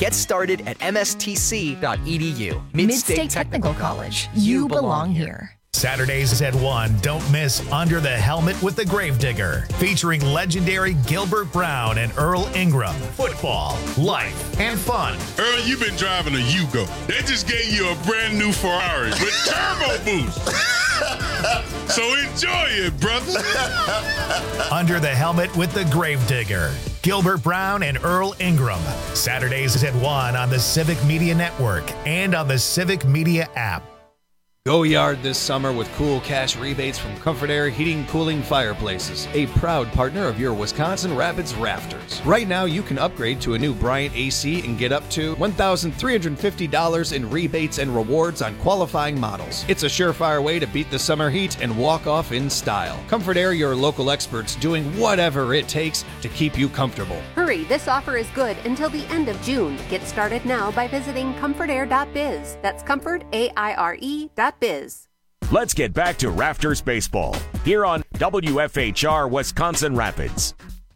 Get started at mstc.edu. Midstate Technical College. You belong here. Saturdays at 1, don't miss Under the Helmet with the Gravedigger, featuring legendary Gilbert Brown and Earl Ingram. Football, life, and fun. Earl, you've been driving a Yugo. They just gave you a brand new Ferrari with turbo boost. So enjoy it, brother. Under the Helmet with the Gravedigger. Gilbert Brown and Earl Ingram. Saturdays at 1 on the Civic Media Network and on the Civic Media app. Go yard this summer with cool cash rebates from Comfort Air Heating, Cooling, Fireplaces, a proud partner of your Wisconsin Rapids Rafters. Right now, you can upgrade to a new Bryant AC and get up to $1,350 in rebates and rewards on qualifying models. It's a surefire way to beat the summer heat and walk off in style. Comfort Air, your local experts doing whatever it takes to keep you comfortable. Hurry, this offer is good until the end of June. Get started now by visiting comfortair.biz. That's comfortaire.biz. Let's get back to Rafters Baseball here on WFHR Wisconsin Rapids.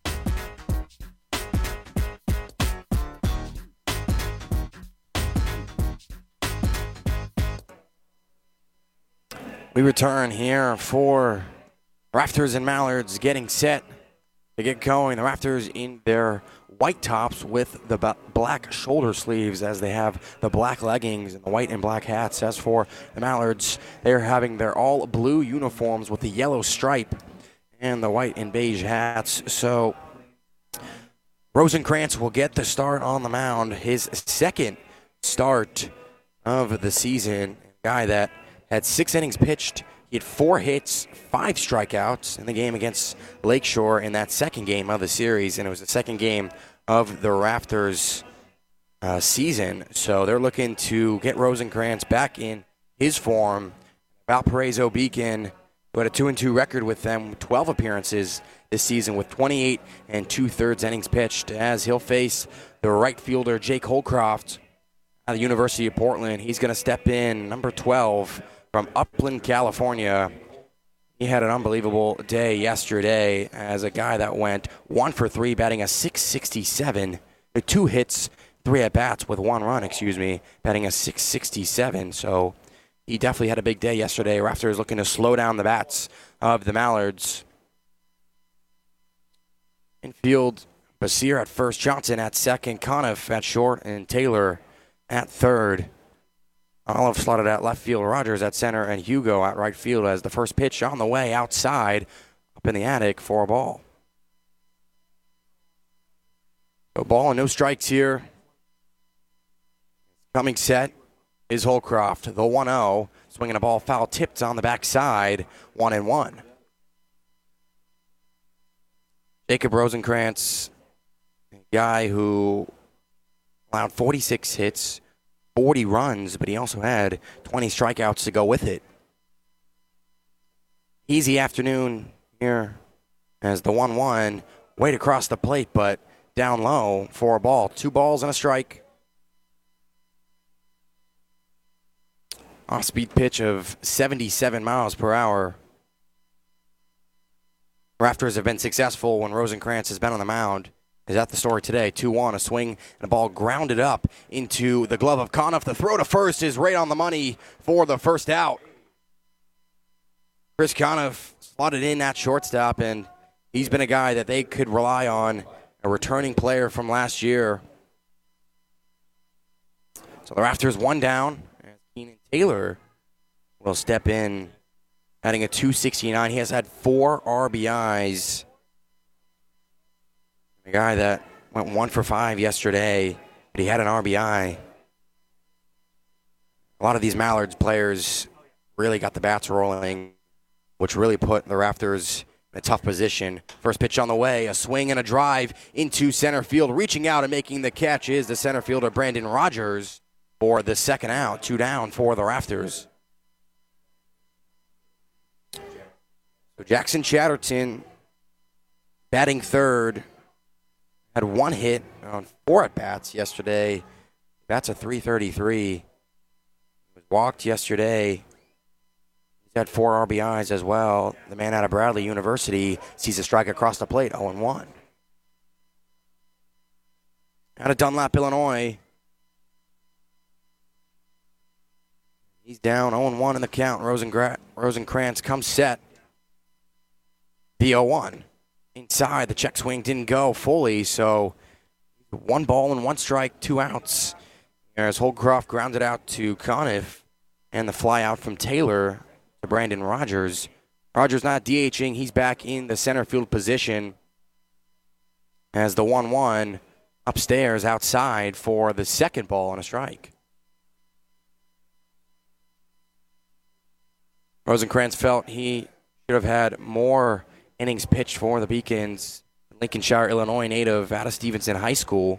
We return here for Rafters and Mallards getting set to get going. The Rafters in their white tops with the black shoulder sleeves as they have the black leggings and the white and black hats. As for the Mallards, they're having their all blue uniforms with the yellow stripe and the white and beige hats. So Rosenkrantz will get the start on the mound, his second start of the season. A guy that had 6 innings pitched. He had 4 hits, 5 strikeouts in the game against Lakeshore in that second game of the series, and it was the second game of the Rafters season. So they're looking to get Rosenkrantz back in his form. Valparaiso Beacon, who had a 2-2 record with them, 12 appearances this season with 28 2/3 innings pitched, as he'll face the right fielder Jake Holcroft at the University of Portland. He's going to step in, number 12, from Upland, California. He had an unbelievable day yesterday as a guy that went 1 for 3, batting a .667, 2 hits, 3 at-bats with 1 run, batting a .667. So he definitely had a big day yesterday. Rafters looking to slow down the bats of the Mallards. Infield, Basir at first, Johnson at second, Conniff at short, and Taylor at third. Olive slotted at left field, Rogers at center, and Hugo at right field as the first pitch on the way outside, up in the attic for a ball. So ball and no strikes here. Coming set is Holcroft, the 1-0, swinging a ball foul tipped on the backside, 1-1. Jacob Rosenkrantz, a guy who allowed 46 hits, 40 runs, but he also had 20 strikeouts to go with it. Easy afternoon here as the 1-1 way to cross the plate, but down low for a ball. 2 balls and a strike. Off-speed pitch of 77 miles per hour. Rafters have been successful when Rosenkrantz has been on the mound. Is that the story today? 2-1, a swing and a ball grounded up into the glove of Conniff. The throw to first is right on the money for the first out. Chris Conniff slotted in at shortstop, and he's been a guy that they could rely on, a returning player from last year. So the Rafters 1 down, and Keenan Taylor will step in, adding a .269. He has had 4 RBIs. A guy that went 1 for 5 yesterday, but he had an RBI. A lot of these Mallards players really got the bats rolling, which really put the Rafters in a tough position. First pitch on the way, a swing and a drive into center field. Reaching out and making the catch is the center fielder Brandon Rogers for the second out. 2 down for the Rafters. So Jackson Chatterton batting third. Had 1 hit on 4 at-bats yesterday. That's a .333. He was walked yesterday. He's had 4 RBIs as well. The man out of Bradley University sees a strike across the plate, 0-1. Out of Dunlap, Illinois, He's down 0-1 in the count. Rosenkrantz comes set. The 0-1. Inside, the check swing didn't go fully, so 1 ball and 1 strike, 2 outs. As Holdcroft grounded out to Conniff, and the fly out from Taylor to Brandon Rogers. Rogers not DHing. He's back in the center field position as the 1-1 upstairs outside for the second ball and a strike. Rosenkrantz felt he should have had more innings pitched for the Beacons. Lincolnshire, Illinois native out of Stevenson High School.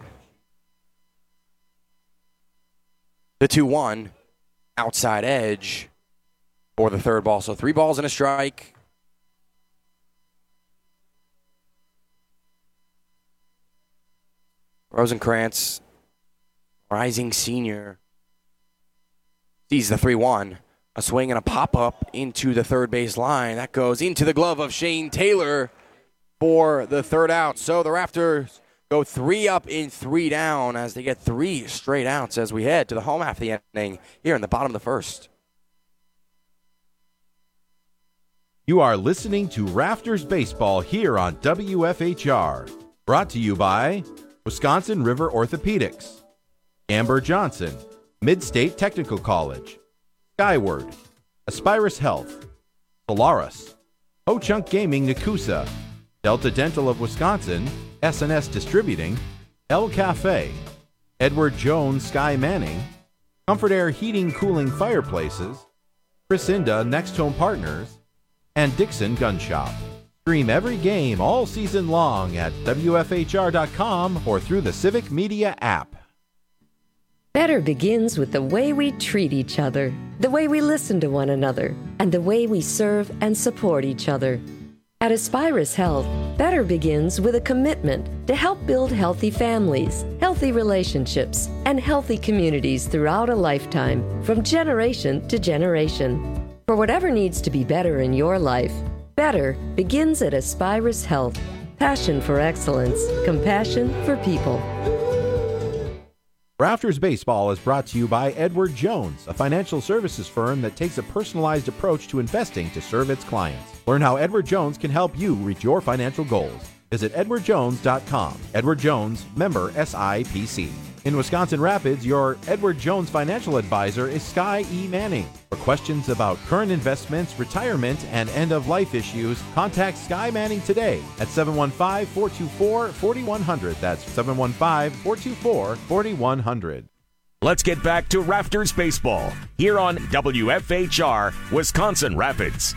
The 2-1 outside edge for the third ball. So 3 balls and a strike. Rosenkrantz, rising senior, sees the 3-1. A swing and a pop-up into the third base line. That goes into the glove of Shane Taylor for the third out. So the Raptors go 3 up and 3 down as they get 3 straight outs as we head to the home half of the inning here in the bottom of the first. You are listening to Rafters Baseball here on WFHR. Brought to you by Wisconsin River Orthopedics, Amber Johnson, Mid-State Technical College, Skyward, Aspirus Health, Solaris, Ho-Chunk Gaming Nakusa, Delta Dental of Wisconsin, S&S Distributing, El Cafe, Edward Jones Sky Manning, Comfort Air Heating Cooling Fireplaces, Chrisinda Next Home Partners, and Dixon Gun Shop. Stream every game all season long at WFHR.com or through the Civic Media app. Better begins with the way we treat each other, the way we listen to one another, and the way we serve and support each other. At Aspirus Health, better begins with a commitment to help build healthy families, healthy relationships, and healthy communities throughout a lifetime, from generation to generation. For whatever needs to be better in your life, better begins at Aspirus Health. Passion for excellence, compassion for people. Rafters Baseball is brought to you by Edward Jones, a financial services firm that takes a personalized approach to investing to serve its clients. Learn how Edward Jones can help you reach your financial goals. Visit edwardjones.com. Edward Jones, member SIPC. In Wisconsin Rapids, your Edward Jones financial advisor is Sky E. Manning. For questions about current investments, retirement, and end-of-life issues, contact Sky Manning today at 715-424-4100. That's 715-424-4100. Let's get back to Rafters Baseball here on WFHR, Wisconsin Rapids.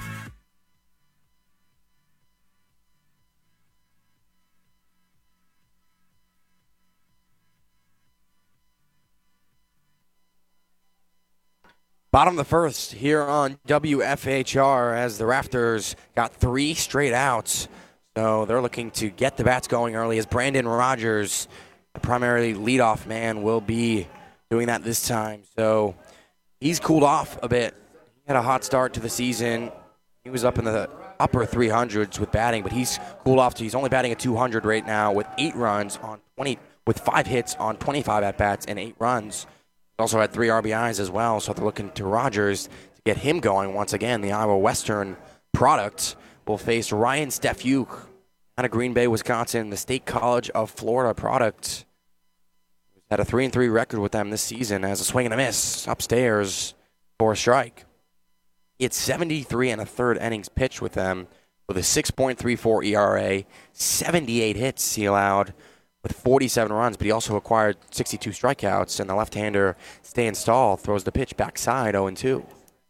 Bottom of the first here on WFHR as the Rafters got 3 straight outs. So they're looking to get the bats going early as Brandon Rogers, the primarily leadoff man, will be doing that this time. So he's cooled off a bit. He had a hot start to the season. He was up in the upper 300s with batting, but he's cooled off. So he's only batting at 200 right now with 8 runs on 20, with 5 hits on 25 at-bats and 8 runs. Also had 3 RBIs as well, so they're looking to Rogers to get him going once again. The Iowa Western product will face Ryan Stefuk out of Green Bay, Wisconsin, the State College of Florida product. Had a 3-3 record with them this season as a swing and a miss upstairs for a strike. He had 73 and a third innings pitched with them with a 6.34 ERA, 78 hits he allowed with 47 runs, but he also acquired 62 strikeouts, and the left-hander Stan Stahl throws the pitch backside 0-2. So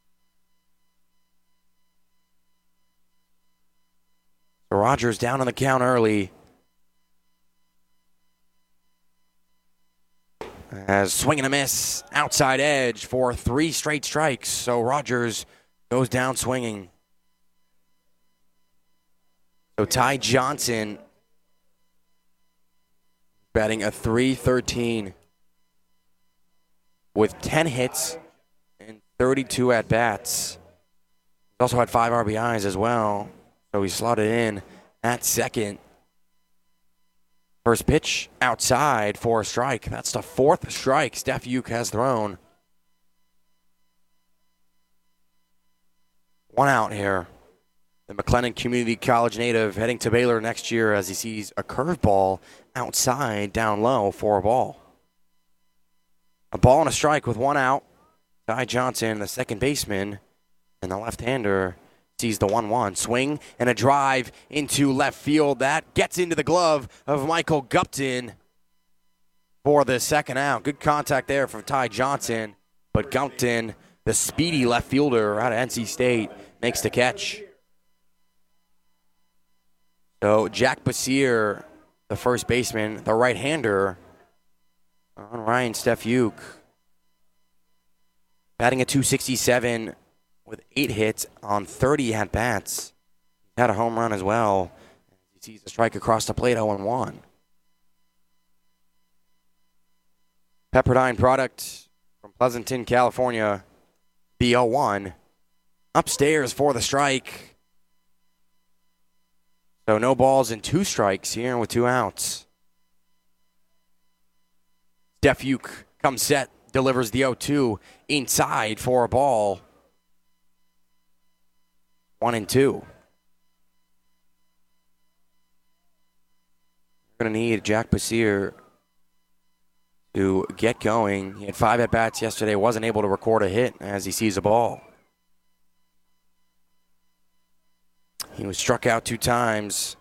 Rogers down on the count early. As swing and a miss, outside edge for 3 straight strikes. So Rogers goes down swinging. So Ty Johnson batting a .313 with 10 hits and 32 at-bats. He also had 5 RBIs as well, so he slotted in at second. First pitch outside for a strike. That's the 4th strike Stefuk has thrown. One out here. The McLennan Community College native heading to Baylor next year as he sees a curveball outside, down low for a ball. A ball and a strike with one out. Ty Johnson, the second baseman, and the left-hander sees the 1-1. Swing and a drive into left field. That gets into the glove of Michael Gupton for the second out. Good contact there from Ty Johnson, but Gupton, the speedy left fielder out of NC State, makes the catch. So Jack Basier, the first baseman, the right-hander, on Ryan Stefuk, batting at .267 with 8 hits on 30 at-bats. He had a home run as well. He sees a strike across the plate, 0-1. Pepperdine product from Pleasanton, California, the 0-1. Upstairs for the strike. So no balls and 2 strikes here with 2 outs. Stefuk comes set, delivers the 0-2 inside for a ball. 1-2. We're going to need Jack Basier to get going. He had 5 at-bats yesterday, wasn't able to record a hit as he sees a ball. He was struck out 2 times.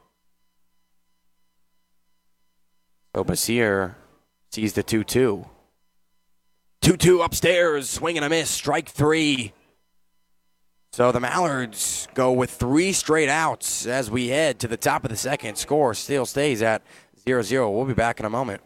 So Basier sees the 2-2. 2-2 upstairs, swing and a miss, strike 3. So the Mallards go with 3 straight outs as we head to the top of the second. Score still stays at 0-0. We'll be back in a moment.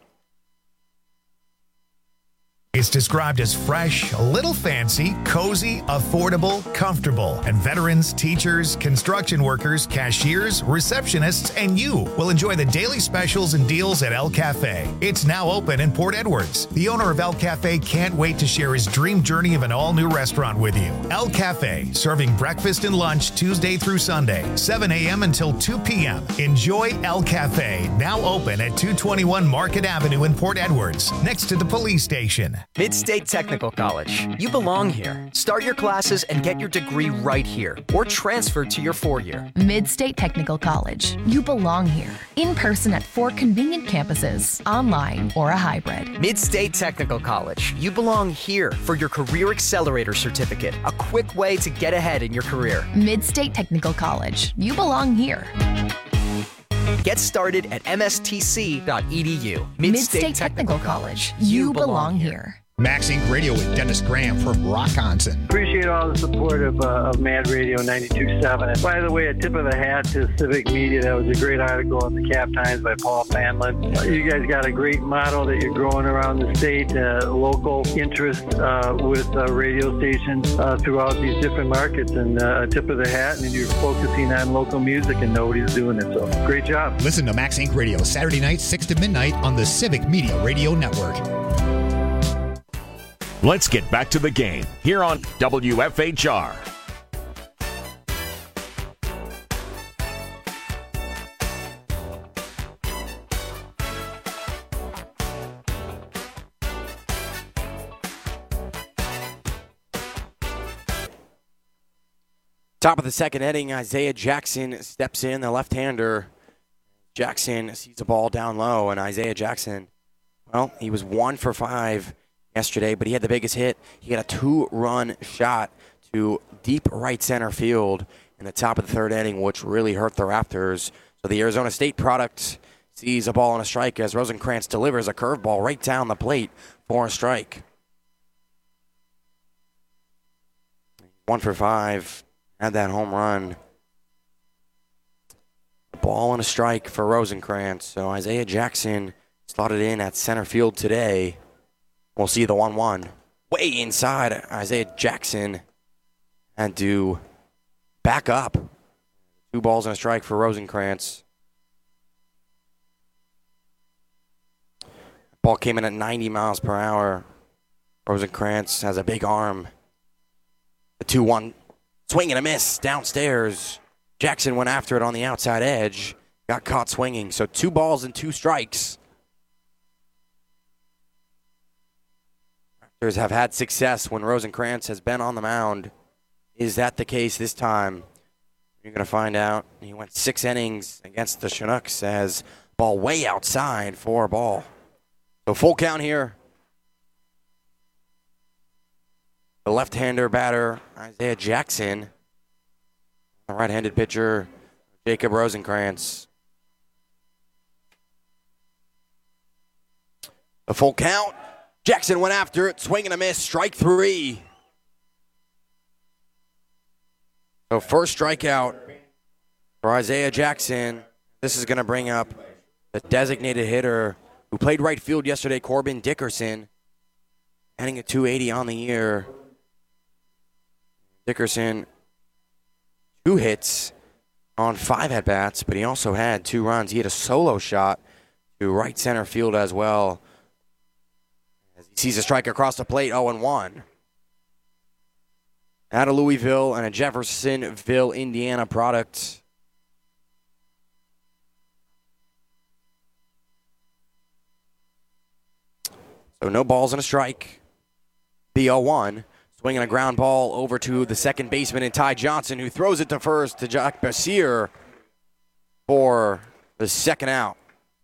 It's described as fresh, a little fancy, cozy, affordable, comfortable, and veterans, teachers, construction workers, cashiers, receptionists, and you will enjoy the daily specials and deals at El Cafe. It's now open in Port Edwards. The owner of El Cafe can't wait to share his dream journey of an all-new restaurant with you. El Cafe, serving breakfast and lunch Tuesday through Sunday, 7 a.m. until 2 p.m. Enjoy El Cafe, now open at 221 Market Avenue in Port Edwards, next to the police station. Midstate Technical College. You belong here. Start your classes and get your degree right here, or transfer to your 4-year. Midstate Technical College. You belong here. In person at 4 convenient campuses, online or a hybrid. Midstate Technical College. You belong here for your Career Accelerator Certificate, a quick way to get ahead in your career. Midstate Technical College. You belong here. Get started at mstc.edu. Midstate Technical College. You belong here. Max Inc. Radio with Dennis Graham from Rockonson. Appreciate all the support of Mad Radio 92.7. And by the way, a tip of the hat to Civic Media. That was a great article in the Cap Times by Paul Fanlin. You guys got a great model that you're growing around the state, local interest with radio stations throughout these different markets. And a tip of the hat, and you're focusing on local music and nobody's doing it. So great job. Listen to Max Inc. Radio Saturday nights 6 to midnight on the Civic Media Radio Network. Let's get back to the game here on WFHR. Top of the second inning, Isaiah Jackson steps in, the left-hander. Jackson sees the ball down low, and Isaiah Jackson, well, he was 1 for 5 yesterday, but he had the biggest hit. He had a 2-run shot to deep right center field in the top of the third inning, which really hurt the Raptors. So the Arizona State product sees a ball on a strike as Rosenkrantz delivers a curveball right down the plate for a strike. 1 for 5, had that home run. A ball and a strike for Rosenkrantz. So Isaiah Jackson slotted in at center field today. We'll see the 1-1. Way inside, Isaiah Jackson had to back up. 2 balls and a strike for Rosenkrantz. Ball came in at 90 miles per hour. Rosenkrantz has a big arm. The 2-1 swing and a miss downstairs. Jackson went after it on the outside edge. Got caught swinging. So 2 balls and 2 strikes. Raptors have had success when Rosenkrantz has been on the mound. is that the case this time? You're going to find out. He went 6 innings against the Chinooks as ball way outside for a ball. So full count here. The left-hander batter, Isaiah Jackson. The right-handed pitcher, Jacob Rosenkrantz. The full count. Jackson went after it, swing and a miss, strike 3. So first strikeout for Isaiah Jackson. This is going to bring up the designated hitter who played right field yesterday, Corbin Dickerson, hitting a .280 on the year. Dickerson, 2 hits on 5 at-bats, but he also had 2 runs. He had a solo shot to right center field as well. As he sees a strike across the plate, 0-1. Out of Louisville and a Jeffersonville, Indiana product. So no balls and a strike. The 0-1. Swinging a ground ball over to the second baseman in Ty Johnson, who throws it to first to Jack Basir for the second out.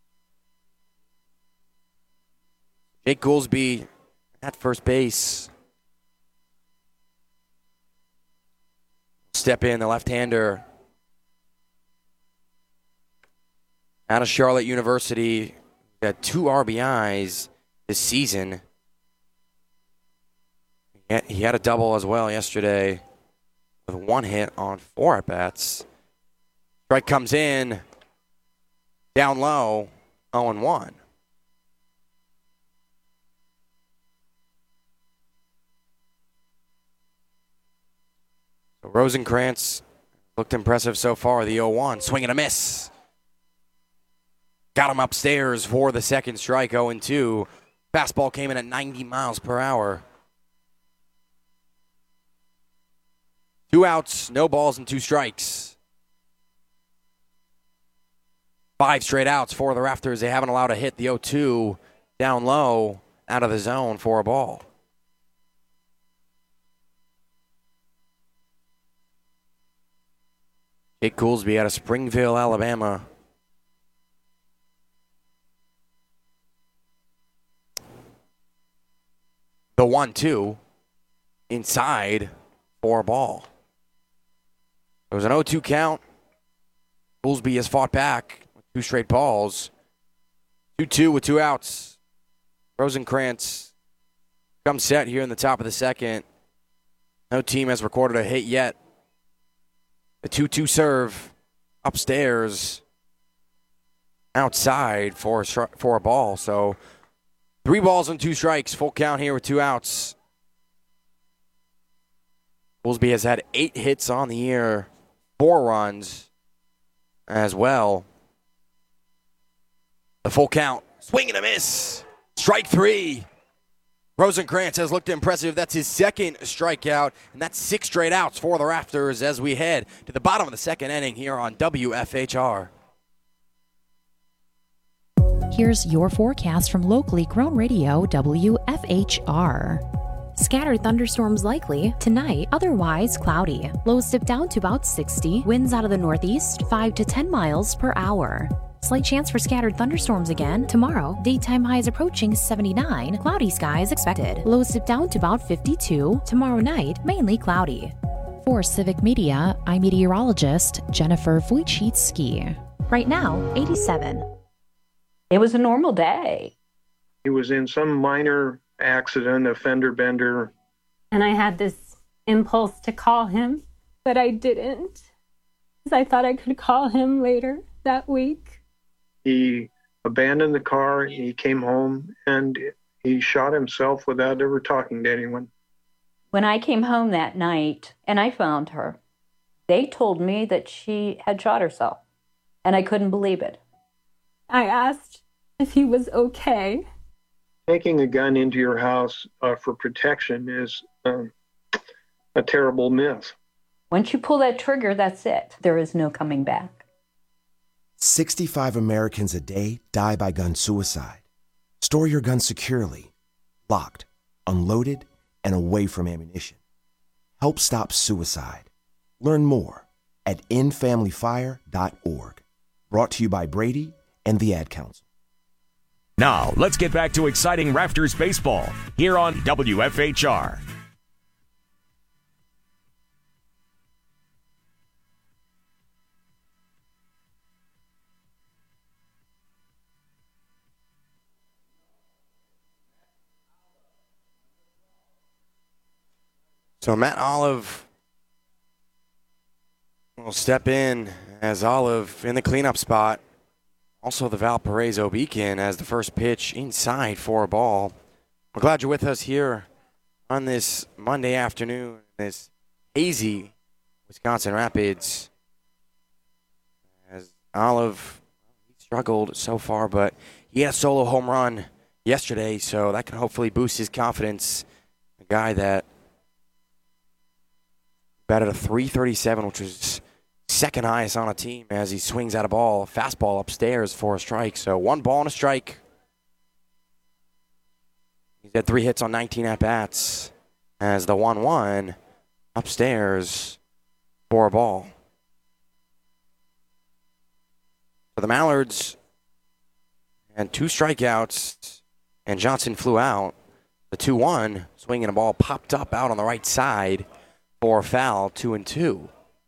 Jake Goolsby at first base. Step in, the left-hander. Out of Charlotte University, got 2 RBIs this season. He had a double as well yesterday with 1 hit on 4 at-bats. Strike comes in, down low, 0-1. So Rosenkrantz looked impressive so far, the 0-1. Swing and a miss. Got him upstairs for the second strike, 0-2. Fastball came in at 90 miles per hour. 2 outs, no balls, and 2 strikes. 5 straight outs for the Rafters. They haven't allowed a hit. The 0-2 down low, out of the zone for a ball. Jake Goolsby out of Springville, Alabama. The 1-2 inside for a ball. It was an 0-2 count. Goolsby has fought back with 2 straight balls. 2-2 with 2 outs. Rosenkrantz comes set here in the top of the second. No team has recorded a hit yet. The 2-2 serve upstairs, outside for a ball. So 3 balls and 2 strikes. Full count here with 2 outs. Goolsby has had 8 hits on the year, 4 runs as well. The full count. Swing and a miss. Strike 3. Rosenkrantz has looked impressive. That's his second strikeout, and that's 6 straight outs for the Rafters as we head to the bottom of the second inning here on WFHR. Here's your forecast from locally grown radio WFHR. Scattered thunderstorms likely tonight, otherwise cloudy. Lows dip down to about 60. Winds out of the northeast 5 to 10 miles per hour. Slight chance for scattered thunderstorms again tomorrow. Daytime highs approaching 79. Cloudy skies expected. Lows dip down to about 52. Tomorrow night, mainly cloudy. For Civic Media, I'm meteorologist Jennifer Wojcicki. Right now, 87. It was a normal day. He was in some minor accident, a fender bender. And I had this impulse to call him, but I didn't, because I thought I could call him later that week. He abandoned the car, he came home, and he shot himself without ever talking to anyone. When I came home that night and I found her, they told me that she had shot herself, and I couldn't believe it. I asked if he was okay. Taking a gun into your house for protection is a terrible myth. Once you pull that trigger, that's it. There is no coming back. 65 Americans a day die by gun suicide. Store your gun securely, locked, unloaded, and away from ammunition. Help stop suicide. Learn more at endfamilyfire.org. Brought to you by Brady and the Ad Council. Now, let's get back to exciting Raptors baseball here on WFHR. So Matt Olive will step in as Olive in the cleanup spot. Also the Valparaiso Beacon as the first pitch inside for a ball. We're glad you're with us here on this Monday afternoon, this hazy Wisconsin Rapids. As Olive struggled so far, but he had a solo home run yesterday, so that can hopefully boost his confidence. A guy that batted a .337, which was second highest on a team as he swings at a ball, fastball upstairs for a strike. So 1 ball and a strike. He's had 3 hits on 19 at-bats as the 1-1 upstairs for a ball. For the Mallards, and 2 strikeouts, and Johnson flew out. The 2-1, swinging a ball, popped up out on the right side for a foul, 2-2.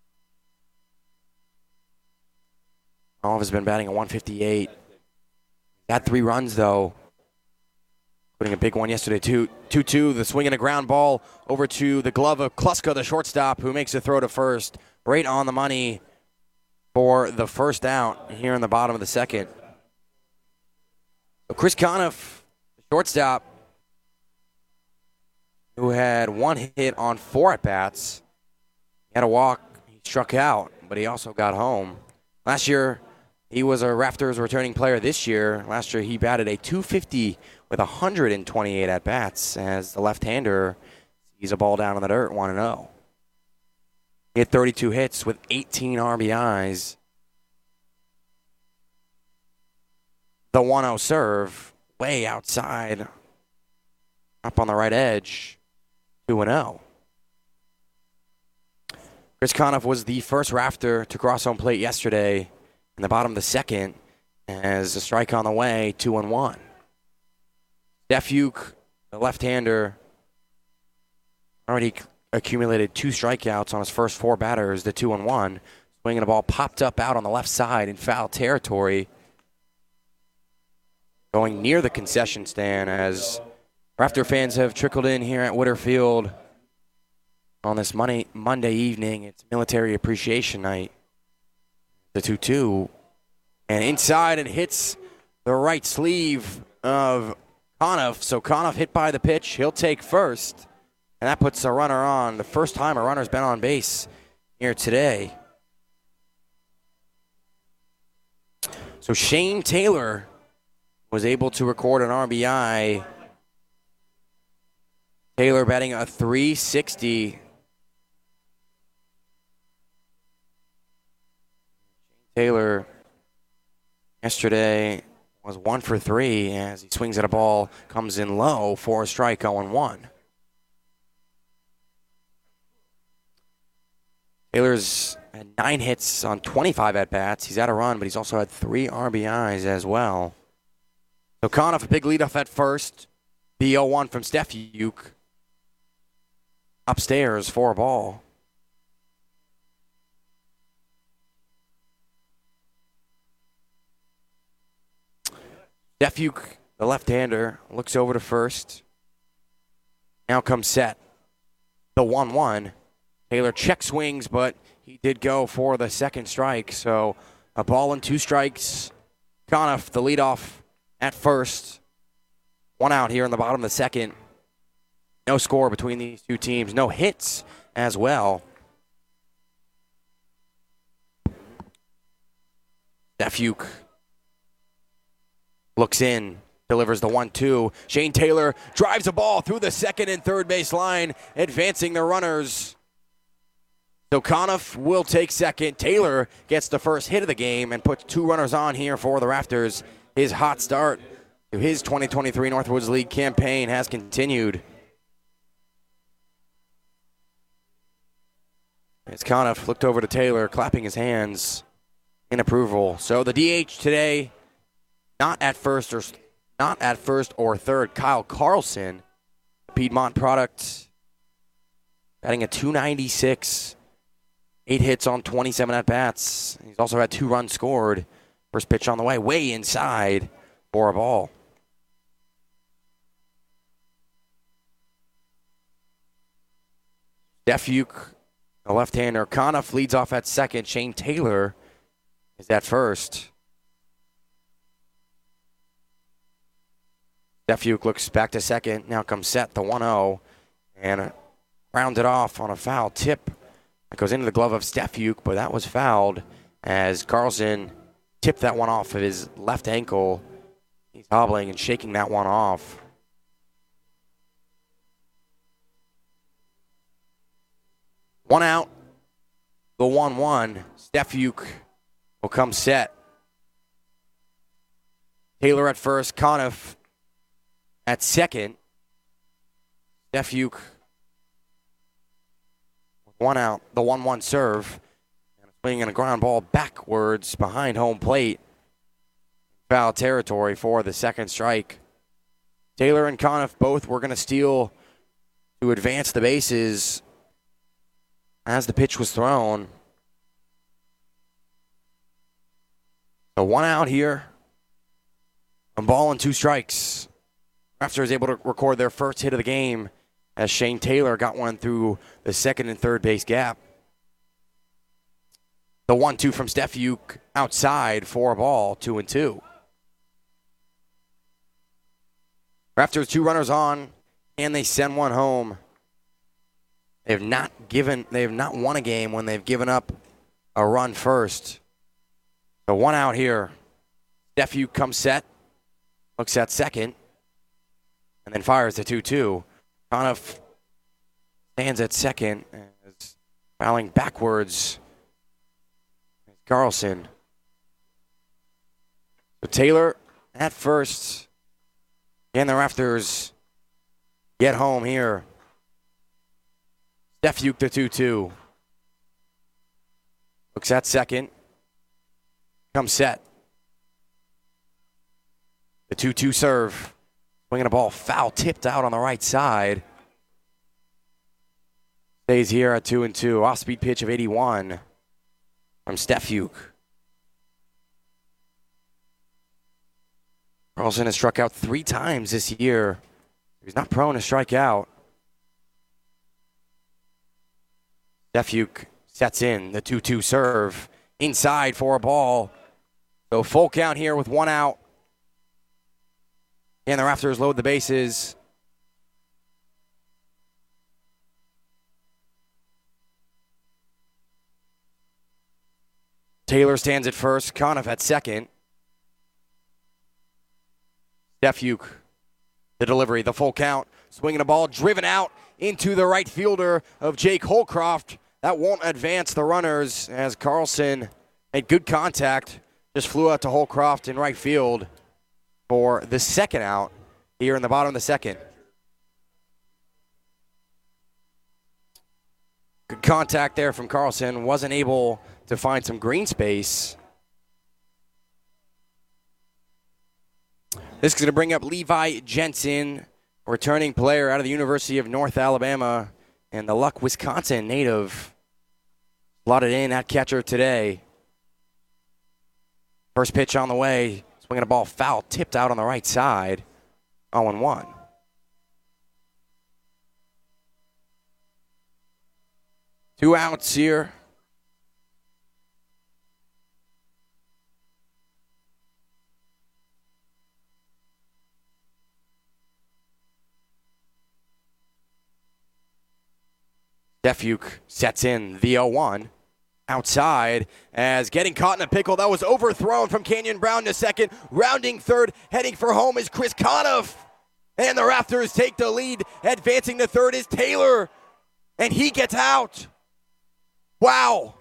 Olive has been batting a .158. Got 3 runs, though. Putting a big one yesterday, 2-2. The swing and a ground ball over to the glove of Kluska, the shortstop, who makes a throw to first. Right on the money for the first out here in the bottom of the second. So Chris Conniff, the shortstop, who had 1 hit on 4 at-bats. He had a walk. He struck out, but he also got home. Last year, he was a Raptors returning player. This year, last year, he batted a .250 with 128 at-bats as the left-hander sees a ball down in the dirt, 1-0. He had 32 hits with 18 RBIs. The 1-0 serve, way outside, up on the right edge. 2-0. Chris Conniff was the first Rafter to cross home plate yesterday in the bottom of the second as a strike on the way, 2-1. Defuk, the left-hander, already accumulated 2 strikeouts on his first 4 batters, the 2-1. Swinging a ball popped up out on the left side in foul territory, going near the concession stand as Raptor fans have trickled in here at Witter Field on this Monday evening. It's Military Appreciation Night. The 2-2. And inside it hits the right sleeve of Conniff. So Conniff hit by the pitch. He'll take first. And that puts a runner on. The first time a runner's been on base here today. So Shane Taylor was able to record an RBI. Taylor batting a .360. Taylor yesterday was 1 for 3 as he swings at a ball, comes in low for a strike, 0-1. Taylor's had 9 hits on 25 at-bats. He's had a run, but he's also had 3 RBIs as well. So Conniff, a big leadoff at first. The 0-1 from Stefuk. Upstairs for a ball. Defuk, the left-hander, looks over to first. Now comes set. The 1-1. Taylor check swings, but he did go for the second strike. So a ball and 2 strikes. Conniff, the leadoff at first. 1 out here in the bottom of the second. No score between these two teams. No hits as well. Defuk looks in, delivers the 1-2. Shane Taylor drives a ball through the second and third base line, advancing the runners. So Conniff will take second. Taylor gets the first hit of the game and puts 2 runners on here for the Raptors. His hot start to his 2023 Northwoods League campaign has continued. As Conniff looked over to Taylor, clapping his hands in approval. So the DH today, not at first or third, Kyle Carlson, Piedmont product, batting at .296, 8 hits on 27 at-bats. He's also had 2 runs scored. First pitch on the way inside for a ball. Defuk, the left-hander. Conniff leads off at second. Shane Taylor is at first. Defuk looks back to second. Now comes Set, the 1-0. And rounded off on a foul tip. It goes into the glove of Defuk, but that was fouled as Carlson tipped that one off of his left ankle. He's hobbling and shaking that one off. One out, the 1-1. Defuk will come Set. Taylor at first, Conniff at second. Defuk, 1 out, the 1-1 serve. And swinging a ground ball backwards behind home plate. Foul territory for the second strike. Taylor and Conniff both were going to steal to advance the bases as the pitch was thrown. So 1 out here. A ball and 2 strikes. Raptors able to record their first hit of the game as Shane Taylor got one through the second and third base gap. The 1-2 from Defuk outside for a ball, 2-2. Raptors 2 runners on, and they send one home. They have not won a game when they've given up a run first. So 1 out here. Defuk comes Set, looks at second, and then fires the 2-2. Conniff stands at second, as fouling backwards. Carlson. So Taylor at first, and the Raptors get home here. Defuk the 2-2. Looks at second. Comes Set. The 2-2 serve. Swinging a ball foul tipped out on the right side. Stays here at 2-2. Off-speed pitch of 81 from Defuk. Carlson has struck out 3 times this year. He's not prone to strike out. Defuk sets in the 2-2 serve. Inside for a ball. So full count here with 1 out. And the Raptors load the bases. Taylor stands at first. Conniff at second. Defuk, the delivery, the full count. Swinging a ball driven out into the right fielder of Jake Holcroft. That won't advance the runners as Carlson made good contact. Just flew out to Holcroft in right field for the second out here in the bottom of the second. Good contact there from Carlson. Wasn't able to find some green space. This is going to bring up Levi Jensen, returning player out of the University of North Alabama and the Luck, Wisconsin native. Slotted in at catcher today. First pitch on the way. Swinging a ball foul, tipped out on the right side. 0-1. Two outs here. Defuk sets in the 0-1. Outside as getting caught in a pickle. That was overthrown from Canyon Brown to second. Rounding third, heading for home is Chris Conniff. And the Raptors take the lead. Advancing to third is Taylor. And he gets out. Wow.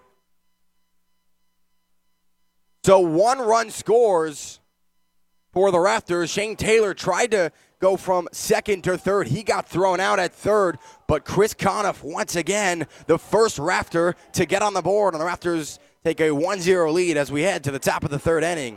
So 1 run scores for the Raptors. Shane Taylor tried to go from second to third. He got thrown out at third, but Chris Conniff, once again, the first Rafter to get on the board, and the Rafters take a 1-0 lead as we head to the top of the third inning.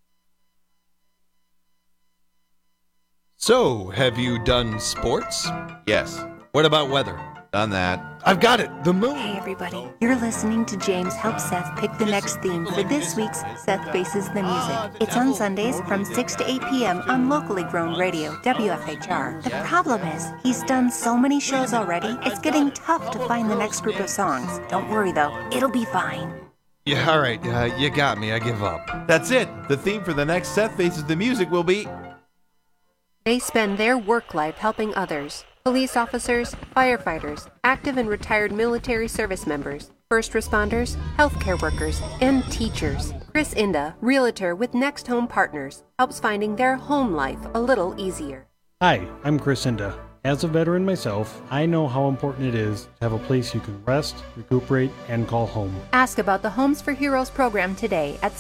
So, have you done sports? Yes. What about weather? Done that. I've got it. The moon. Hey, everybody. You're listening to James help Seth pick the next theme for this week's Seth Faces the Music. It's on Sundays from 6 to 8 p.m. on locally grown radio, WFHR. The problem is, he's done so many shows already, it's getting tough to find the next group of songs. Don't worry, though. It'll be fine. Yeah, all right. You got me. I give up. That's it. The theme for the next Seth Faces the Music will be... They spend their work life helping others. Police officers, firefighters, active and retired military service members, first responders, healthcare workers, and teachers. Chris Inda, realtor with Next Home Partners, helps finding their home life a little easier. Hi, I'm Chris Inda. As a veteran myself, I know how important it is to have a place you can rest, recuperate, and call home. Ask about the Homes for Heroes program today at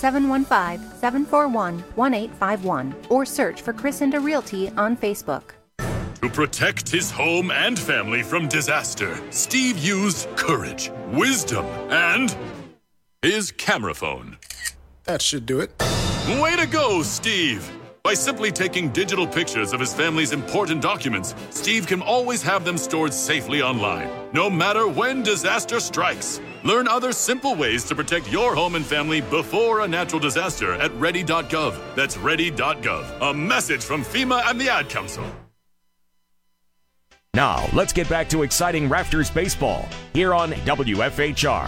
715-741-1851 or search for Chris Inda Realty on Facebook. To protect his home and family from disaster, Steve used courage, wisdom, and his camera phone. That should do it. Way to go, Steve! By simply taking digital pictures of his family's important documents, Steve can always have them stored safely online, no matter when disaster strikes. Learn other simple ways to protect your home and family before a natural disaster at ready.gov. That's ready.gov. A message from FEMA and the Ad Council. Now, let's get back to exciting Rafters baseball here on WFHR.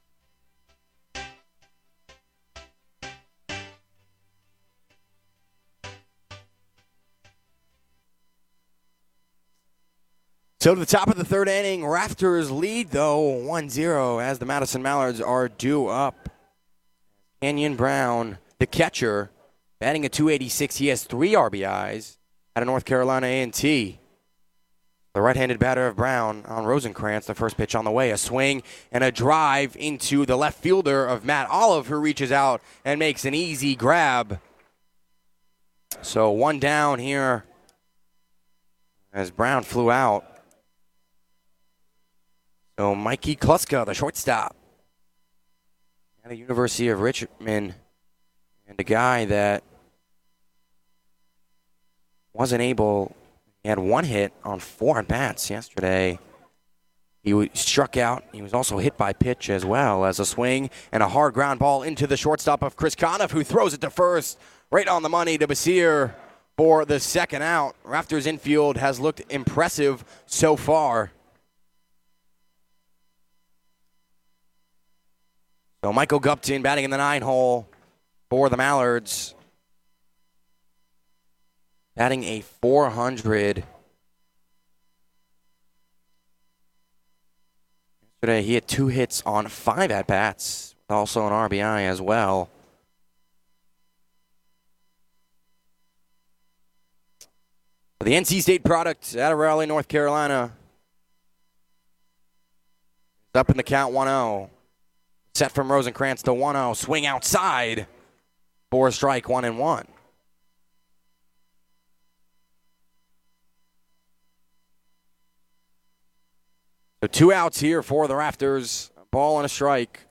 So to the top of the third inning, Rafters lead, though, 1-0 as the Madison Mallards are due up. Kenyon Brown, the catcher, batting at .286. He has 3 RBIs out of North Carolina A&T. The right-handed batter of Brown on Rosenkrantz, the first pitch on the way. A swing and a drive into the left fielder of Matt Olive, who reaches out and makes an easy grab. So 1 down here as Brown flew out. So Mikey Kluska, the shortstop, at the University of Richmond, and a guy that wasn't able, he had 1 hit on 4 at-bats yesterday. He struck out. He was also hit by pitch as well as a swing and a hard ground ball into the shortstop of Chris Conniff, who throws it to first, right on the money to Basir for the second out. Rafters infield has looked impressive so far. So Michael Gupton batting in the 9 hole for the Mallards. Batting a .400. Yesterday he had 2 hits on 5 at-bats, also an RBI as well. The NC State product out of Raleigh, North Carolina. Up in the count 1-0. Set from Rosenkrantz to 1-0. Swing outside for a strike, 1-1. So 2 outs here for the Rafters. A ball and a strike.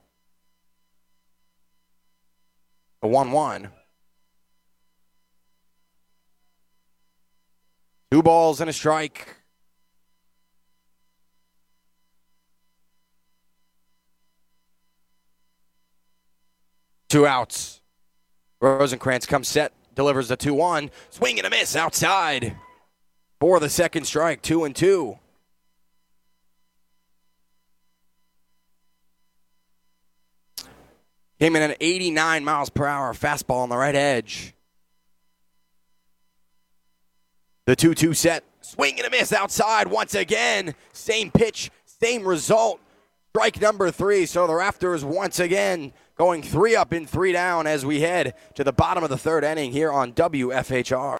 A 1-1. 2 balls and a strike. Two outs. Rosenkrantz comes set, delivers the 2-1. Swing and a miss outside for the second strike, 2-2. Came in at 89 miles per hour, fastball on the right edge. The 2-2 set, swing and a miss outside once again. Same pitch, same result. Strike number 3, so the Rafters once again going 3 up and 3 down as we head to the bottom of the third inning here on WFHR.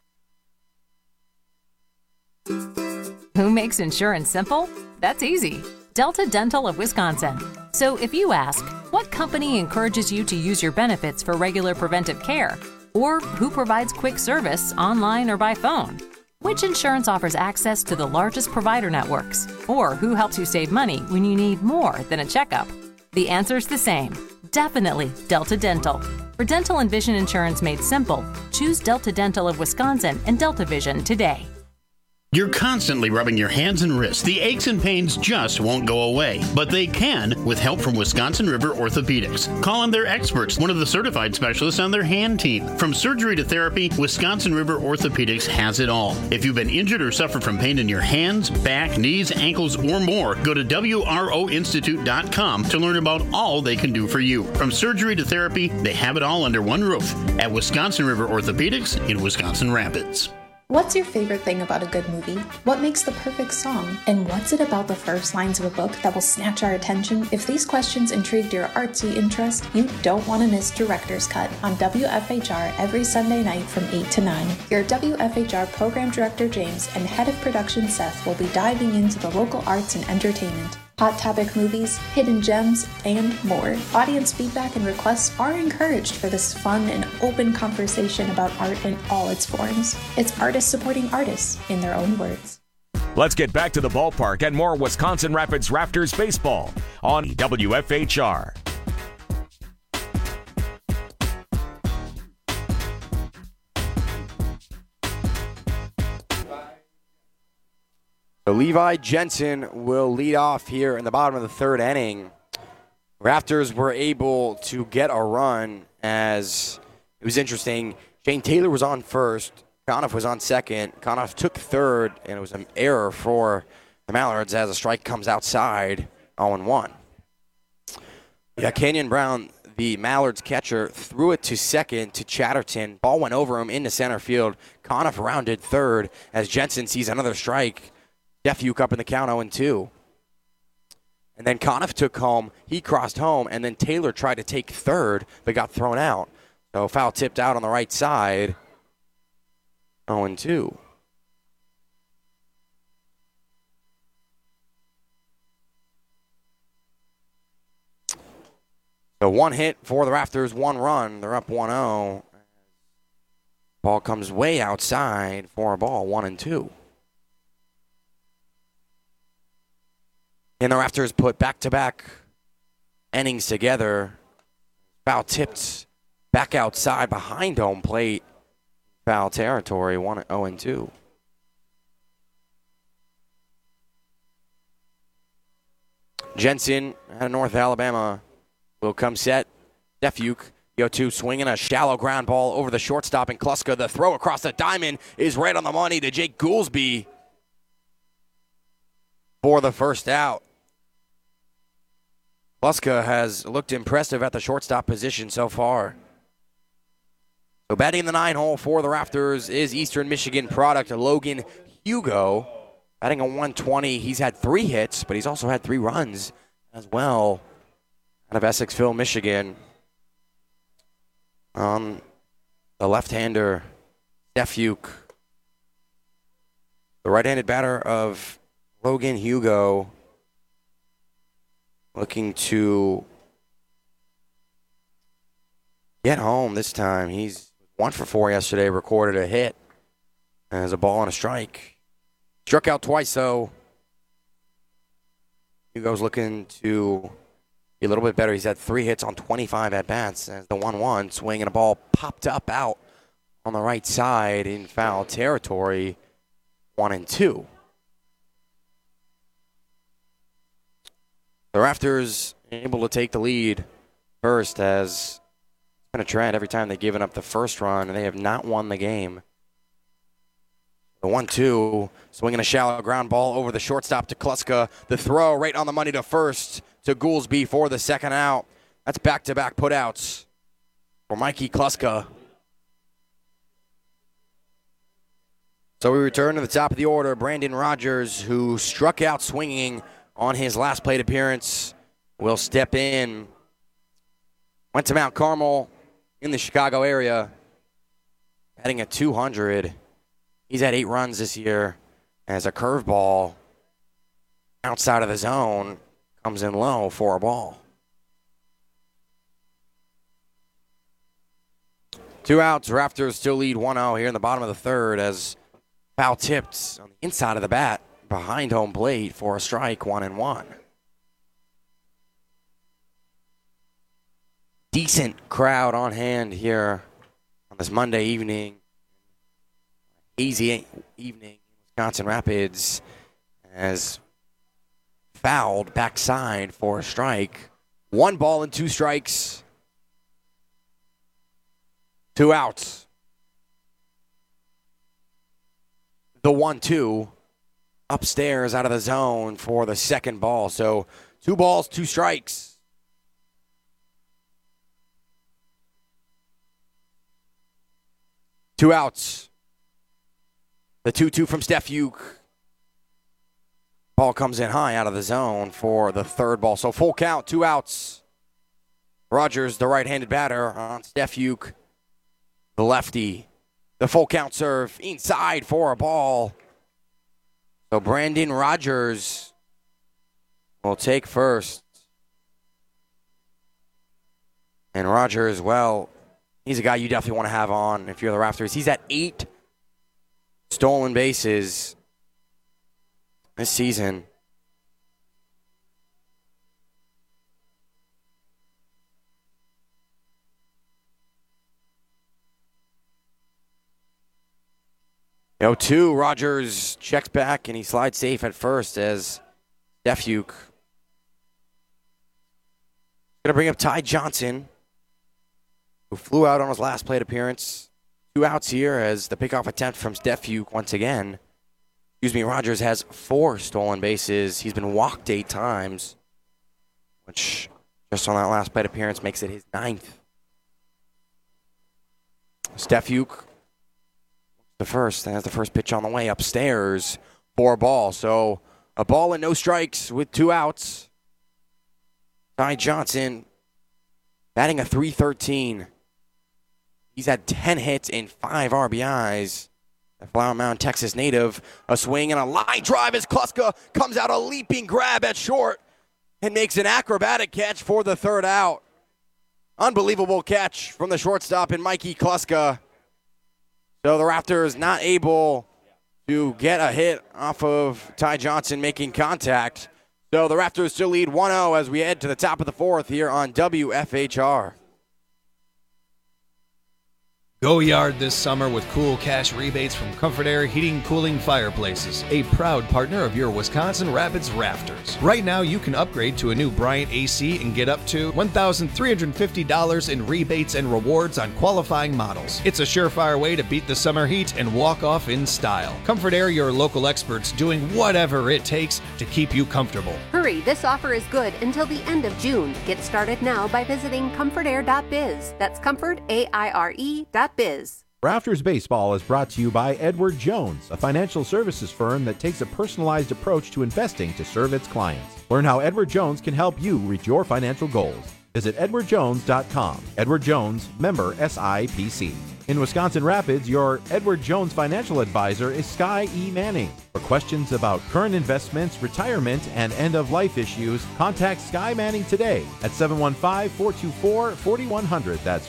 Who makes insurance simple? That's easy. Delta Dental of Wisconsin. So if you ask, what company encourages you to use your benefits for regular preventive care? Or who provides quick service online or by phone? Which insurance offers access to the largest provider networks? Or who helps you save money when you need more than a checkup? The answer's the same. Definitely Delta Dental. For dental and vision insurance made simple, choose Delta Dental of Wisconsin and Delta Vision today. You're constantly rubbing your hands and wrists. The aches and pains just won't go away, but they can with help from Wisconsin River Orthopedics. Call on their experts, one of the certified specialists on their hand team. From surgery to therapy, Wisconsin River Orthopedics has it all. If you've been injured or suffer from pain in your hands, back, knees, ankles, or more, go to WROinstitute.com to learn about all they can do for you. From surgery to therapy, they have it all under one roof at Wisconsin River Orthopedics in Wisconsin Rapids. What's your favorite thing about a good movie? What makes the perfect song? And what's it about the first lines of a book that will snatch our attention? If these questions intrigued your artsy interest, you don't want to miss Director's Cut on WFHR every Sunday night from 8 to 9. Your WFHR Program Director James and Head of Production Seth will be diving into the local arts and entertainment. Hot topic movies, hidden gems, and more. Audience feedback and requests are encouraged for this fun and open conversation about art in all its forms. It's artists supporting artists in their own words. Let's get back to the ballpark and more Wisconsin Rapids Raptors baseball on WFHR. So Levi Jensen will lead off here in the bottom of the third inning. Raptors were able to get a run as it was interesting. Shane Taylor was on first. Conniff was on second. Conniff took third, and it was an error for the Mallards as a strike comes outside 0-1. Yeah, Kenyon Brown, the Mallards catcher, threw it to second to Chatterton. Ball went over him into center field. Conniff rounded third as Jensen sees another strike. Defuk up in the count 0-2. And then Conniff took home. He crossed home, and then Taylor tried to take third, but got thrown out. So foul tipped out on the right side. 0-2. So one hit for the Raptors, one run. They're up 1-0. Ball comes way outside for a ball, 1-2. And the Raptors put back-to-back innings together. Foul tipped back outside behind home plate. Foul territory, 0-2. Jensen out of North Alabama will come set. Defuk, 0-2, swinging a shallow ground ball over the shortstop, and Kluska. The throw across the diamond is right on the money to Jake Goolsby for the first out. Kluska has looked impressive at the shortstop position so far. So batting in the 9-hole for the Raptors is Eastern Michigan product Logan Hugo. Batting a 120. He's had 3 hits, but he's also had 3 runs as well out of Essexville, Michigan. The left-hander, Defuk. The right-handed batter of Logan Hugo looking to get home this time. He's 1 for 4 yesterday, recorded a hit as a ball and a strike. Struck out twice, though. Hugo's looking to be a little bit better. He's had 3 hits on 25 at-bats as the 1-1 swing and a ball popped up out on the right side in foul territory, 1-2. The Raptors able to take the lead first, as it's been a trend every time they've given up the first run, and they have not won the game. The 1-2, swinging a shallow ground ball over the shortstop to Kluska. The throw right on the money to first to Goolsby for the second out. That's back-to-back putouts for Mikey Kluska. So we return to the top of the order. Brandon Rogers, who struck out swinging on his last plate appearance, will step in. Went to Mount Carmel in the Chicago area, batting at 200. He's had 8 runs this year as a curveball outside of the zone comes in low for a ball. 2 outs. Raptors still lead 1-0 here in the bottom of the third as Foul tipped on the inside of the bat behind home plate for a strike, 1-1. Decent crowd on hand here on this Monday evening. Easy evening in Wisconsin Rapids as fouled backside for a strike. 1 ball and 2 strikes. 2 outs. The 1-2 upstairs out of the zone for the second ball. So 2 balls, 2 strikes. Two outs. The 2-2 from Steph Uke. Ball comes in high out of the zone for the third ball. So full count, 2 outs. Rogers, the right-handed batter on Steph Uke, the lefty. The full count serve inside for a ball. So Brandon Rogers will take first. And Rogers, well, he's a guy you definitely want to have on if you're the Raptors. He's at 8 stolen bases this season. The 0-2, Rogers checks back and he slides safe at first as Steph Uke going to bring up Ty Johnson, who flew out on his last plate appearance. 2 outs here as the pickoff attempt from Steph Uke once again. Rogers has 4 stolen bases. He's been walked 8 times, which just on that last plate appearance makes it his 9th. Steph Uke, the first, has the first pitch on the way upstairs for a ball. So a ball and no strikes with 2 outs. Ty Johnson batting a .313. He's had 10 hits and 5 RBIs. The Flower Mound, Texas native. A swing and a line drive as Kluska comes out a leaping grab at short and makes an acrobatic catch for the 3rd out. Unbelievable catch from the shortstop in Mikey Kluska. So the Raptors not able to get a hit off of Ty Johnson making contact. So the Raptors still lead 1-0 as we head to the top of the 4th here on WFHR. Go yard this summer with cool cash rebates from Comfort Air Heating, Cooling, Fireplaces, a proud partner of your Wisconsin Rapids Rafters. Right now, you can upgrade to a new Bryant AC and get up to $1,350 in rebates and rewards on qualifying models. It's a surefire way to beat the summer heat and walk off in style. Comfort Air, your local experts doing whatever it takes to keep you comfortable. Hurry, this offer is good until the end of June. Get started now by visiting comfortair.biz. That's comfortaire.biz. Rafters Baseball is brought to you by Edward Jones, a financial services firm that takes a personalized approach to investing to serve its clients. Learn how Edward Jones can help you reach your financial goals. Visit edwardjones.com. Edward Jones, member SIPC. In Wisconsin Rapids, your Edward Jones financial advisor is Sky E. Manning. For questions about current investments, retirement, and end-of-life issues, contact Sky Manning today at 715-424-4100. That's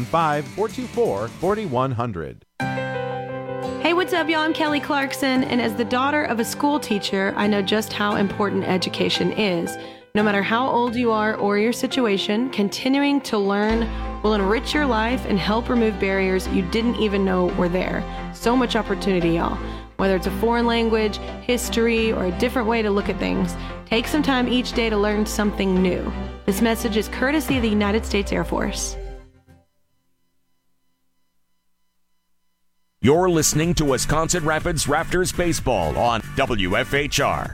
715-424-4100. Hey, what's up, y'all? I'm Kelly Clarkson, and as the daughter of a school teacher, I know just how important education is. No matter how old you are or your situation, continuing to learn will enrich your life and help remove barriers you didn't even know were there. So much opportunity, y'all. Whether it's a foreign language, history, or a different way to look at things, take some time each day to learn something new. This message is courtesy of the United States Air Force. You're listening to Wisconsin Rapids Raptors Baseball on WFHR.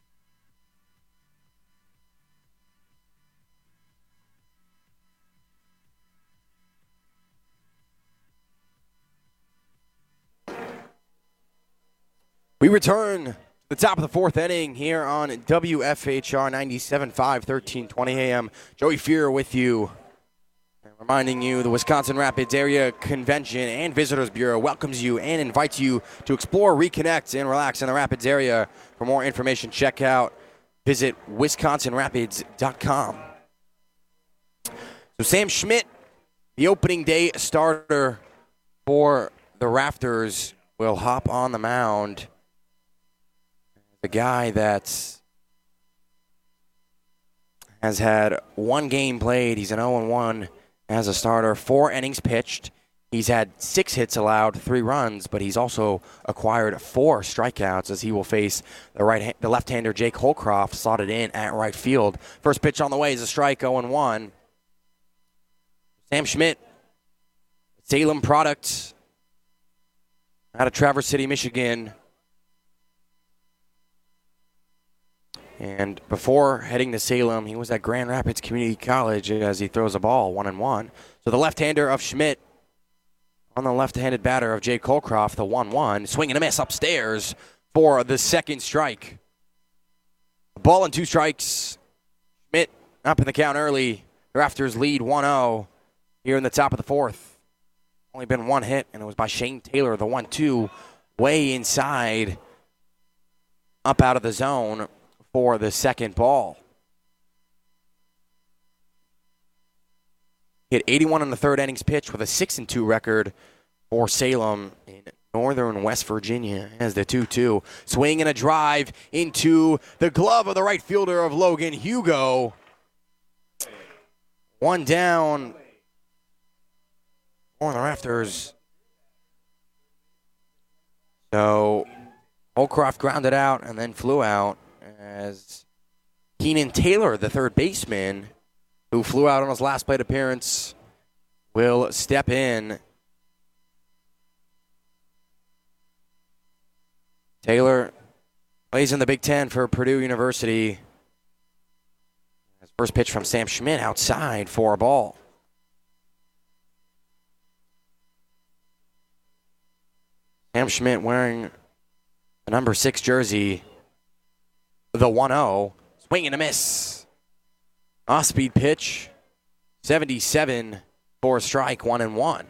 We return to the top of the 4th inning here on WFHR 97.5, 1320 AM. Joey Fear with you. Reminding you, the Wisconsin Rapids Area Convention and Visitors Bureau welcomes you and invites you to explore, reconnect, and relax in the Rapids area. For more information, visit wisconsinrapids.com. So Sam Schmidt, the opening day starter for the Raptors, will hop on the mound. The guy that has had one game played. He's an 0-1 as a starter. 4 innings pitched. He's had 6 hits allowed, 3 runs, but he's also acquired 4 strikeouts as he will face the left-hander Jake Holcroft slotted in at right field. First pitch on the way is a strike, 0-1. Sam Schmidt, Salem product out of Traverse City, Michigan. And before heading to Salem, he was at Grand Rapids Community College as he throws a ball 1-1. So the left-hander of Schmidt on the left-handed batter of Jake Holcroft, the 1-1. Swing and a miss upstairs for the second strike. Ball and 2 strikes. Schmidt up in the count early. The Rafters lead 1-0 here in the top of the 4th. Only been 1 hit, and it was by Shane Taylor, the 1-2, way inside, up out of the zone for the second ball. He had 81 in the 3rd innings pitch with a 6-2 record for Salem in northern West Virginia as the 2-2. Swing and a drive into the glove of the right fielder of Logan Hugo. 1 down on the Rafters. So Holcroft grounded out and then flew out as Keenan Taylor, the 3rd baseman, who flew out on his last plate appearance, will step in. Taylor plays in the Big Ten for Purdue University. His first pitch from Sam Schmidt outside for a ball. Sam Schmidt wearing the number 6 jersey, the 1-0. Swing and a miss. Off-speed pitch, 77 for a strike, 1-1.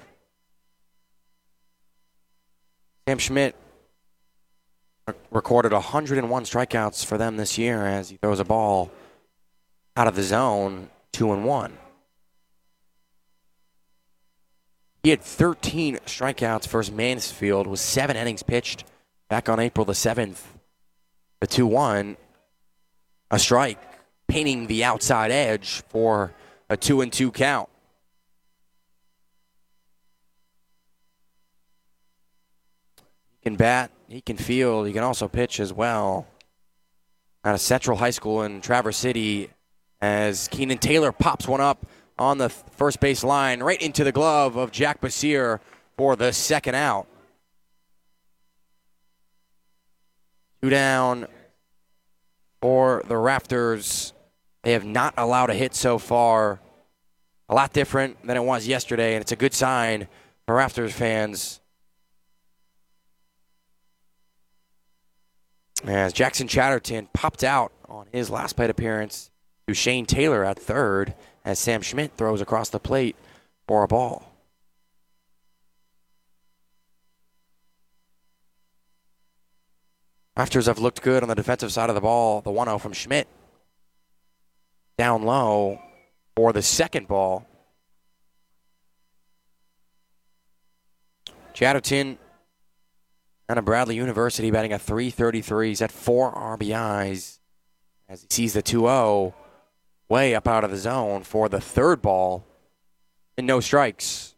Sam Schmidt recorded 101 strikeouts for them this year as he throws a ball out of the zone, 2-1. He had 13 strikeouts versus Mansfield with 7 innings pitched back on April the 7th. The 2-1, a strike, painting the outside edge for a 2-2 count. He can bat, he can field, he can also pitch as well. Out of Central High School in Traverse City as Keenan Taylor pops one up on the first base line right into the glove of Jack Basir for the second out. 2 down for the Rafters. They have not allowed a hit so far. A lot different than it was yesterday, and it's a good sign for Rafters fans. As Jackson Chatterton popped out on his last plate appearance to Shane Taylor at 3rd as Sam Schmidt throws across the plate for a ball. Rafters have looked good on the defensive side of the ball. The 1-0 from Schmidt. Down low for the second ball. Chatterton out of Bradley University batting at .333. He's at 4 RBIs as he sees the 2-0 way up out of the zone for the third ball and no strikes.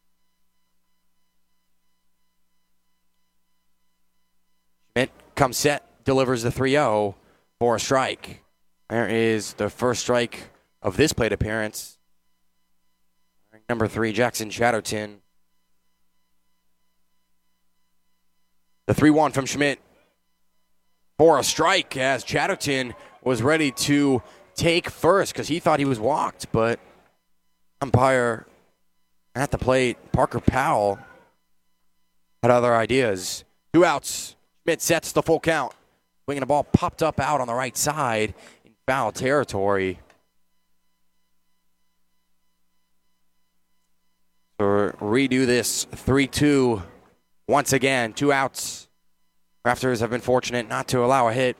Schmidt comes set, delivers the 3-0 for a strike. There is the first strike of this plate appearance. Number 3, Jackson Chatterton. The 3-1 from Schmidt for a strike as Chatterton was ready to take first because he thought he was walked, but umpire at the plate, Parker Powell, had other ideas. 2 outs. Schmidt sets the full count. Swinging the ball popped up out on the right side in foul territory. So redo this 3-2 once again. 2 outs. Rafters have been fortunate not to allow a hit.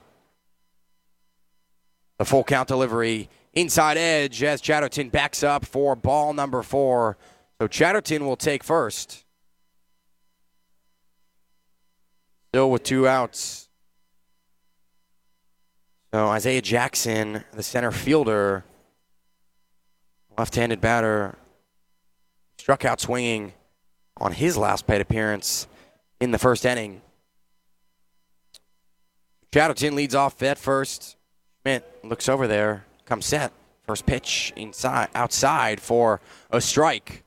The full count delivery inside edge as Chatterton backs up for ball number 4. So Chatterton will take first. Still with 2 outs. So Isaiah Jackson, the center fielder, left-handed batter, struck out swinging on his last plate appearance in the first inning. Chatterton leads off at first. Schmidt looks over there, comes set. First pitch outside for a strike.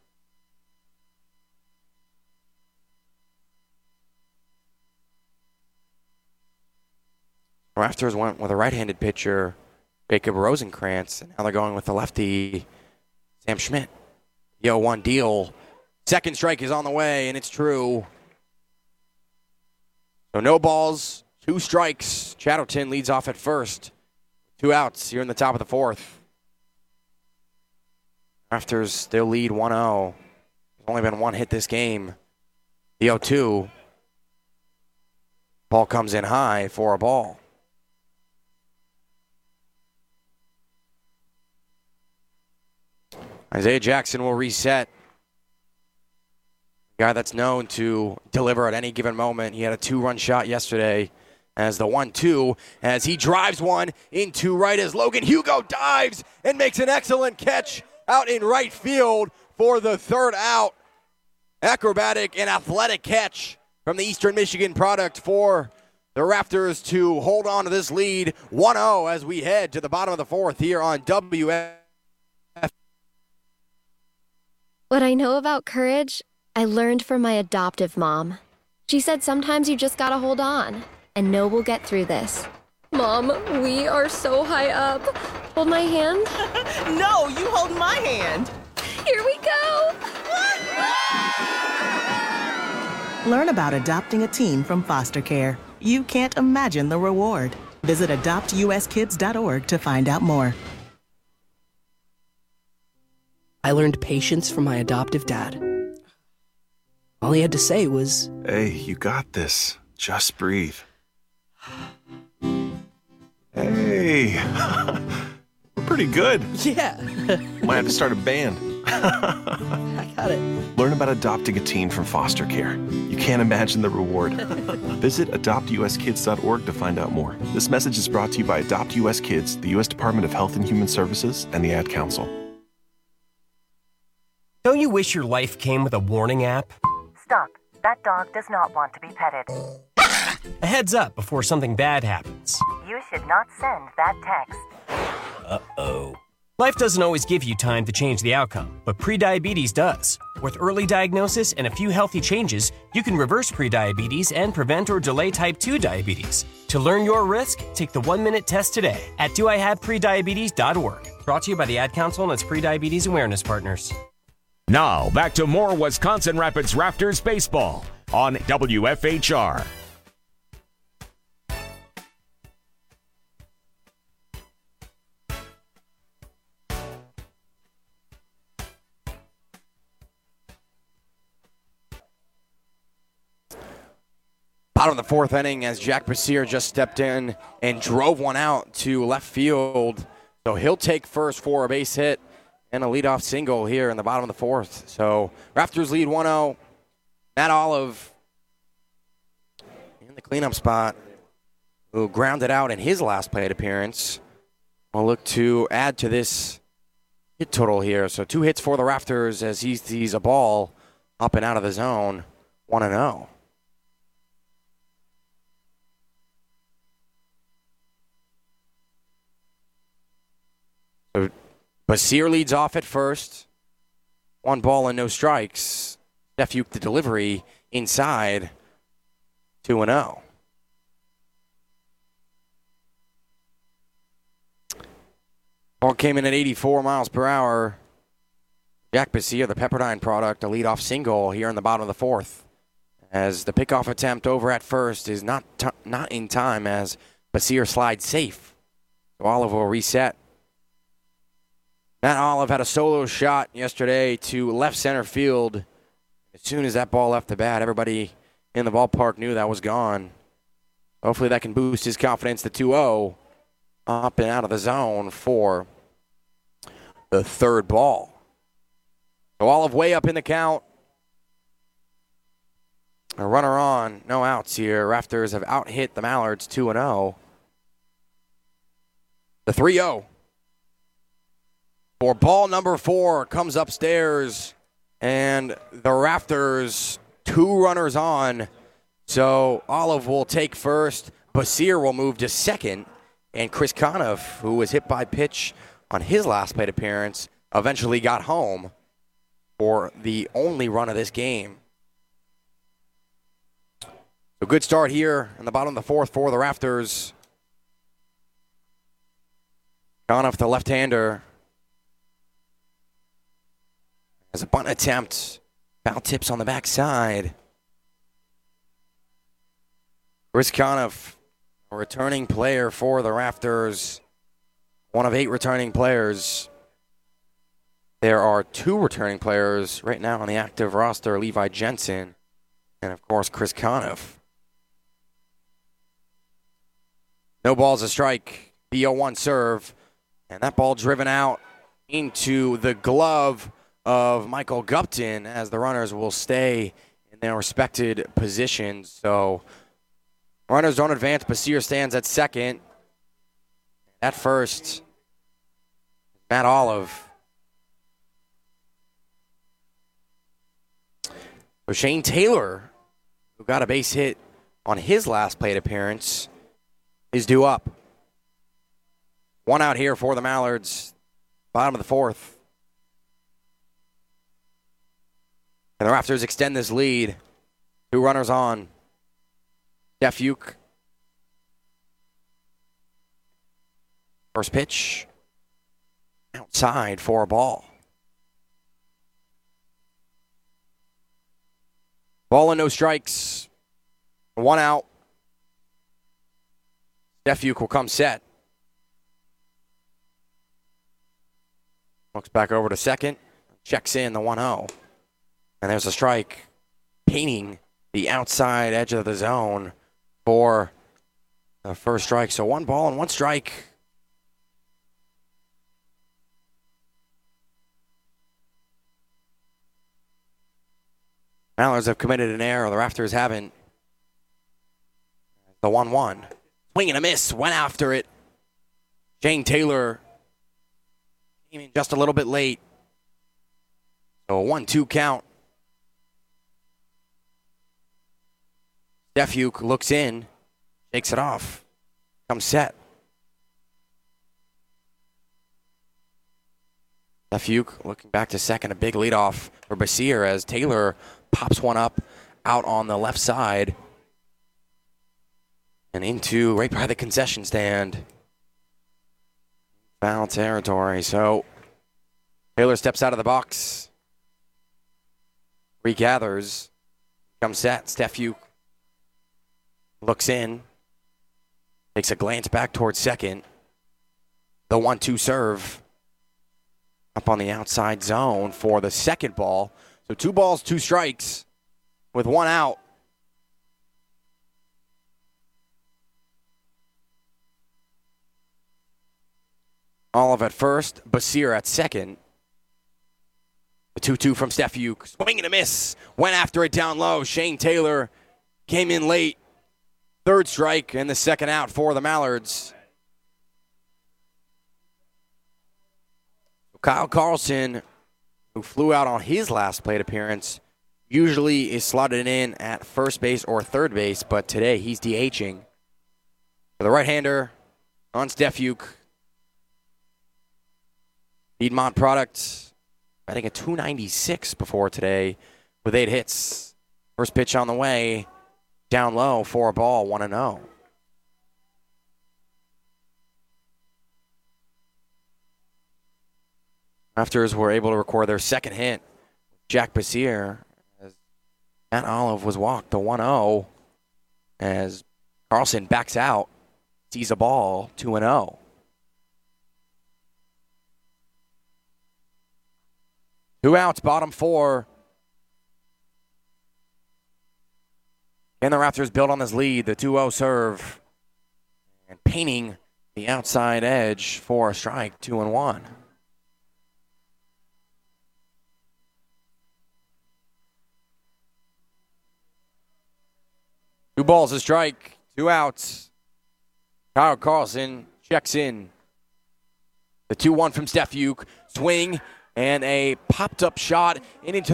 Rafters went with a right-handed pitcher, Jacob Rosenkrantz, and now they're going with the lefty, Sam Schmidt. 0-1 deal. Second strike is on the way, and it's true. So no balls, 2 strikes. Chatterton leads off at first. 2 outs here in the top of the fourth. Rafters still lead 1-0. There's only been 1 hit this game. The 0-2. Ball comes in high for a ball. Isaiah Jackson will reset. A guy that's known to deliver at any given moment. He had a 2-run shot yesterday as the 1-2, as he drives one into right as Logan Hugo dives and makes an excellent catch out in right field for the 3rd out. Acrobatic and athletic catch from the Eastern Michigan product for the Rafters to hold on to this lead 1-0 as we head to the bottom of the 4th here on WF. What I know about courage, I learned from my adoptive mom. She said sometimes you just gotta hold on and know we'll get through this. Mom, we are so high up. Hold my hand. No, you hold my hand. Here we go. Learn about adopting a teen from foster care. You can't imagine the reward. Visit adoptuskids.org to find out more. I learned patience from my adoptive dad. All he had to say was, "Hey, you got this. Just breathe." Hey, we're pretty good. Yeah. Might have to start a band. I got it. Learn about adopting a teen from foster care. You can't imagine the reward. Visit adoptuskids.org to find out more. This message is brought to you by Adopt US Kids, the U.S. Department of Health and Human Services, and the Ad Council. Don't you wish your life came with a warning app? Stop. That dog does not want to be petted. A heads up before something bad happens. You should not send that text. Uh-oh. Life doesn't always give you time to change the outcome, but prediabetes does. With early diagnosis and a few healthy changes, you can reverse prediabetes and prevent or delay type 2 diabetes. To learn your risk, take the 1-minute test today at doihaveprediabetes.org. Brought to you by the Ad Council and its prediabetes awareness partners. Now, back to more Wisconsin Rapids Rafters baseball on WFHR. Bottom of the 4th inning as Jack Basier just stepped in and drove one out to left field. So he'll take first for a base hit and a leadoff single here in the bottom of the 4th. So Rafters lead 1-0. Matt Olive in the cleanup spot, who grounded out in his last plate appearance, will look to add to this hit total here. So 2 hits for the Rafters as he sees a ball up and out of the zone, 1-0. So Basier leads off at first. 1 ball and no strikes. Steph Uke the delivery inside, 2-0. Ball came in at 84 miles per hour. Jack Basier, the Pepperdine product, a leadoff single here in the bottom of the 4th. As the pickoff attempt over at first is not in time as Basier slides safe. So Olive will reset. Matt Olive had a solo shot yesterday to left center field. As soon as that ball left the bat, everybody in the ballpark knew that was gone. Hopefully that can boost his confidence to 2-0 up and out of the zone for the 3rd ball. So Olive way up in the count. A runner on, no outs here. Rafters have out-hit the Mallards 2-0. The 3-0. For ball number 4 comes upstairs, and the Rafters 2 runners on. So Olive will take first. Basir will move to second. And Chris Conniff, who was hit by pitch on his last plate appearance, eventually got home for the only run of this game. A good start here in the bottom of the 4th for the Rafters. Conniff, the left-hander, has a bunt attempt. Foul tips on the backside. Chris Conniff, a returning player for the Rafters. One of 8 returning players. There are 2 returning players right now on the active roster, Levi Jensen and, of course, Chris Conniff. No balls, a strike. B-0-1 serve. And that ball driven out into the glove of Michael Gupton as the runners will stay in their respected positions. So runners don't advance. Basir stands at second. At first, Matt Olive. So Shane Taylor, who got a base hit on his last plate appearance, is due up. 1 out here for the Mallards. Bottom of the 4th. And the Rafters extend this lead. 2 runners on. Steph Uke. First pitch. Outside for a ball. Ball and no strikes. 1 out. Steph Uke will come set. Looks back over to second. Checks in the 1-0. And there's a strike painting the outside edge of the zone for the first strike. So 1 ball and 1 strike. Mallards have committed an error. The Rafters haven't. The 1-1. Swing and a miss. Went after it. Shane Taylor came in just a little bit late. So a 1-2 count. Steph Uke looks in. Shakes it off. Comes set. Steph Uke looking back to second. A big leadoff for Basir as Taylor pops one up out on the left side. And into right by the concession stand. Foul territory. So Taylor steps out of the box. Regathers. Comes set. Steph Uke looks in. Takes a glance back towards second. The 1-2 serve. Up on the outside zone for the second ball. So 2 balls, 2 strikes with 1 out. Olive at first, Basir at second. The 2-2 from Steph Uke. Swing and a miss. Went after it down low. Shane Taylor came in late. 3rd strike and the 2nd out for the Mallards. Kyle Carlson, who flew out on his last plate appearance, usually is slotted in at first base or third base, but today he's DHing. For the right-hander on Steph Uke. Piedmont product, I think a 296 before today with 8 hits. First pitch on the way, down low for a ball, 1-0. Rafters were able to record their second hit. Jack Basir, as Matt Olive was walked, the 1-0, as Carlson backs out, sees a ball, 2-0. Two outs, bottom 4. Can the Rafters build on this lead? The 2-0 serve. And painting the outside edge for a strike, 2-1. 2 balls, a strike, 2 outs. Kyle Carlson checks in. The 2-1 from Steph Uke. Swing and a popped-up shot and into